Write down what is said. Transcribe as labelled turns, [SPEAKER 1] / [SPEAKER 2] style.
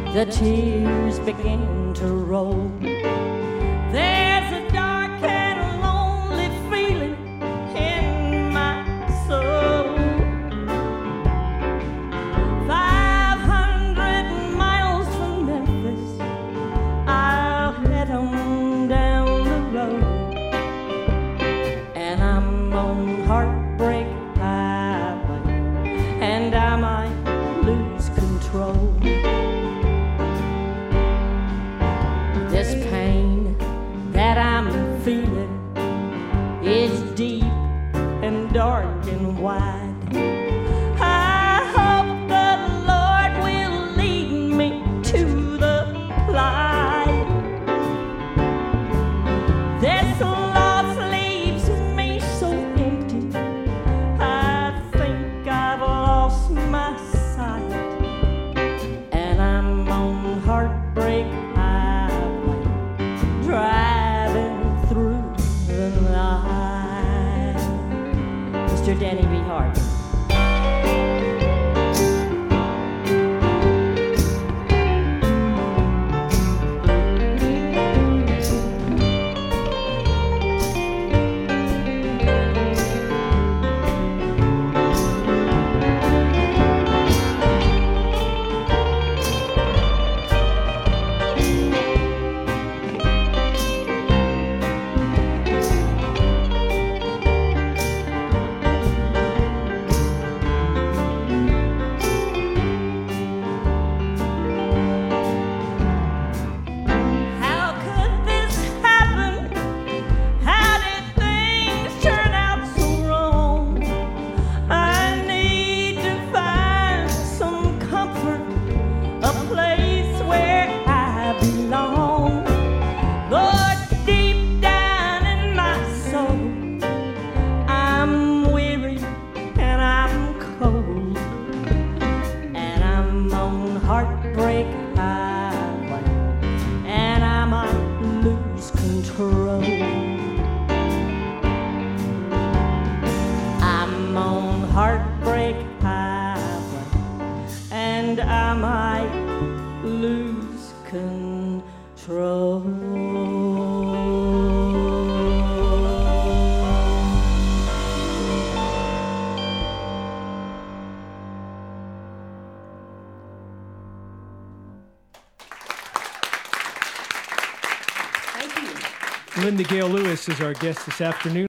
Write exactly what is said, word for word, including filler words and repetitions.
[SPEAKER 1] the tears begin to roll. There's a dark and lonely feeling in my soul. Five hundred miles from Memphis, I'll head on down the road, and I'm on Heartbreak Highway, and I might lose control. This pain that I'm feeling is deep and dark and wide. I hope the Lord will lead me to the light. This loss leaves me so empty, I think I've lost my sight, and I'm on Heartbreak Highway, driving through the night. Mister Danny B. Hart. How could this happen? How did things turn out so wrong? I need to find some comfort, a place where I belong. Lord, deep down in my soul, I'm weary and I'm cold, and I'm on Heartbreak Highway, and I might lose control. I'm on Heartbreak Highway, and I might lose control.
[SPEAKER 2] Linda Gale Lewis is our guest this afternoon.